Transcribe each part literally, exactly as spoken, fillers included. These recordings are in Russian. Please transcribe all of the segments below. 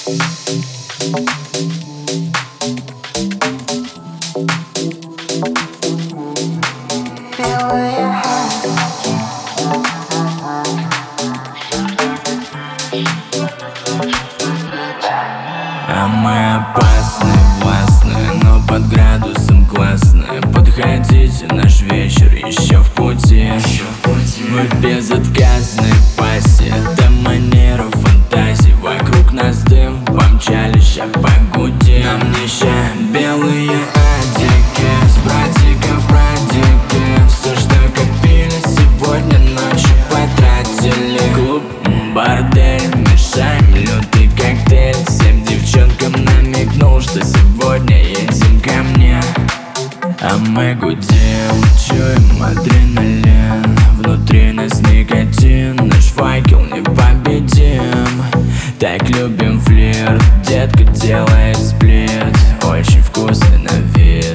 А мы опасны, властны, но под градусом классные. Подходите, наш вечер еще в пути. Мы безотказны пассии, до манеру фантазий. Вокруг нас дым, помчали, ща погуди. Нам не ща белые адики, с братиков братики. Все, что копили, сегодня ночью потратили. Клуб, бордель, мешаем лютый коктейль. Всем девчонкам намекнул, что сегодня едем ко мне. А мы гудим, чуем адреналин. Внутри нас никотин, наш факел непобедим. Так любим флирт, детка делает сплит. Очень вкусный на вид.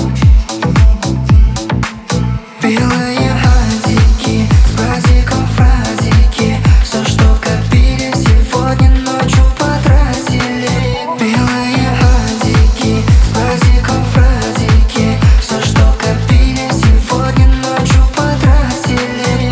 Белые адики, с братиков братики. Все, что копили, сегодня ночью потратили. Белые адики, с братиков братики. Все, что копили, сегодня ночью потратили.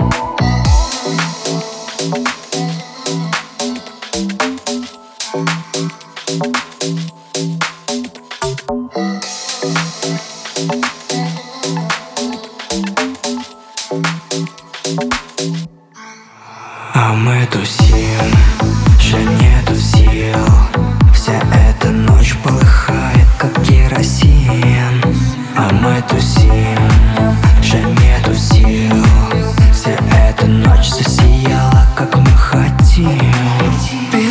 А мы тусим, же нету сил. Вся эта ночь полыхает, как керосин. А мы тусим, же нету сил. Вся эта ночь засияла, как мы хотим.